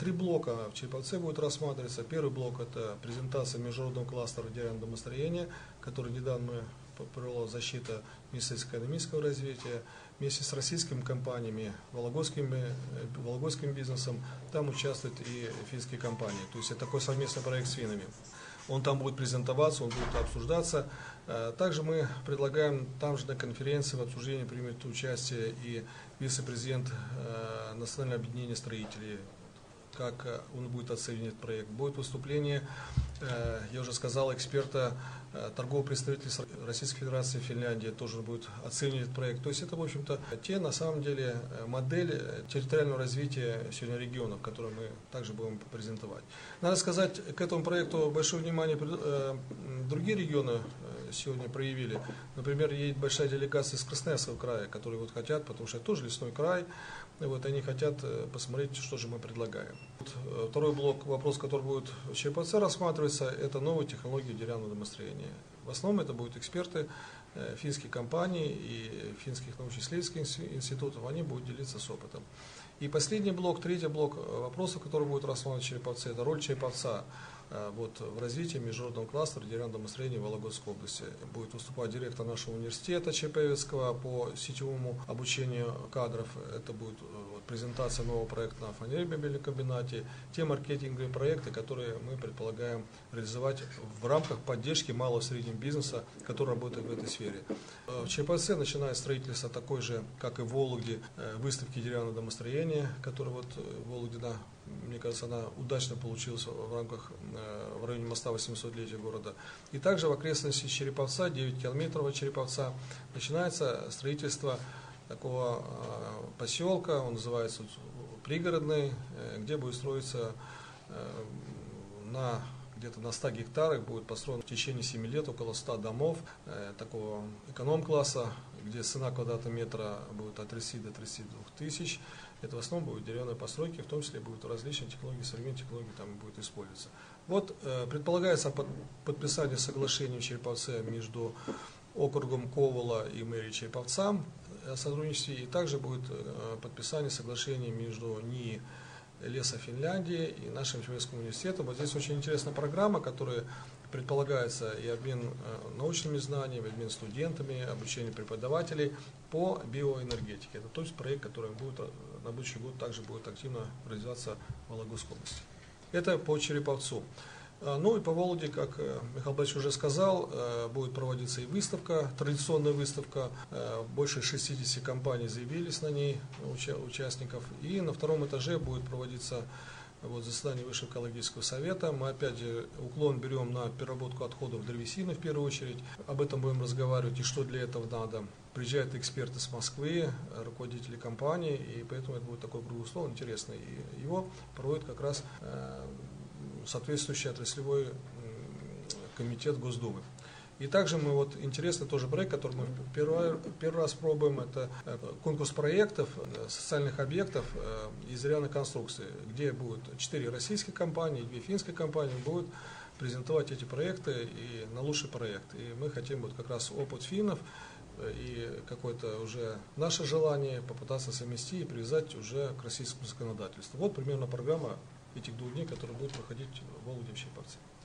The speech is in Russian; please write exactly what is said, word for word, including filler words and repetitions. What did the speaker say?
Три блока в Череповце будет рассматриваться. Первый блок – это презентация международного кластера деревянного домостроения, который недавно провела защита Министерства экономического развития. Вместе с российскими компаниями, вологодским, вологодским бизнесом, там участвуют и финские компании. То есть это такой совместный проект с финнами. Он там будет презентоваться, он будет обсуждаться. Также мы предлагаем там же на конференции в обсуждении примет участие и вице-президент Национального объединения строителей, как он будет оценивать этот проект. Будет выступление, я уже сказал, эксперта, торгового представительства Российской Федерации Финляндии, тоже будет оценивать этот проект. То есть это, в общем-то, те, на самом деле, модель территориального развития сегодня регионов, которые мы также будем презентовать. Надо сказать, к этому проекту большое внимание другие регионы сегодня проявили. Например, едет большая делегация из Красноярского края, которые вот хотят, потому что это тоже лесной край, вот они хотят посмотреть, что же мы предлагаем. Второй блок, вопрос, который будет в Череповце рассматриваться, это новые технологии деревянного домостроения. В основном это будут эксперты финских компаний и финских научно-исследовательских институтов, они будут делиться с опытом. И последний блок, третий блок вопросов, который будет рассматривать в Череповце, это роль Череповца вот, в развитии международного кластера деревянного домостроения в Вологодской области. Будет выступать директор нашего университета Чепевецкого по сетевому обучению кадров. Это будет вот, презентация нового проекта на фанерно-мебельном комбинате, те маркетинговые проекты, которые мы предполагаем реализовать в рамках поддержки малого и среднего бизнеса, который работает в этой сфере. В Череповце начинает строительство такой же, как и в Вологде, выставки деревянного домостроения, которая вот в Вологде, да, мне кажется, она удачно получилась в рамках, в районе моста восьмисотлетия города. И также в окрестности Череповца, девять километров от Череповца, начинается строительство такого поселка, он называется Пригородный, где будет строиться на где-то на ста гектарах, будет построено в течение семи лет около ста домов э, такого эконом-класса, где цена квадратного метра будет от тридцати до тридцати двух тысяч. Это в основном будут деревянные постройки, в том числе будут различные технологии, современные технологии там будут использоваться. Вот э, предполагается под, подписание соглашения в Череповце между округом Ковала и мэрией Череповца о сотрудничестве, и также будет э, подписание соглашения между НИИ Леса Финляндии и нашим Череповецким университетом. Вот здесь очень интересная программа, которая предполагается и обмен э, научными знаниями, обмен студентами, обучение преподавателей по биоэнергетике. Это тот проект, который будет, на будущий год также будет активно развиваться в Вологодской области. Это по Череповцу. Ну и по Вологде, как Михаил Борисович уже сказал, будет проводиться и выставка, традиционная выставка. Больше шестидесяти компаний заявились на ней, участников. И на втором этаже будет проводиться вот, заседание Высшего экологического совета. Мы опять же уклон берем на переработку отходов древесины в первую очередь. Об этом будем разговаривать и что для этого надо. Приезжают эксперты с Москвы, руководители компании, и поэтому это будет такой круглый стол интересный. И его проводит как раз соответствующий отраслевой комитет Госдумы. И также мы вот интересный тоже проект, который мы первый, первый раз пробуем, это конкурс проектов социальных объектов из деревянной конструкции, где будут четыре российские компании, две финские компании будут презентовать эти проекты и на лучший проект. И мы хотим вот как раз опыт финнов и какое-то уже наше желание попытаться совместить и привязать уже к российскому законодательству. Вот примерно программа этих двух дней, которые будут проходить в Вологде в Череповце.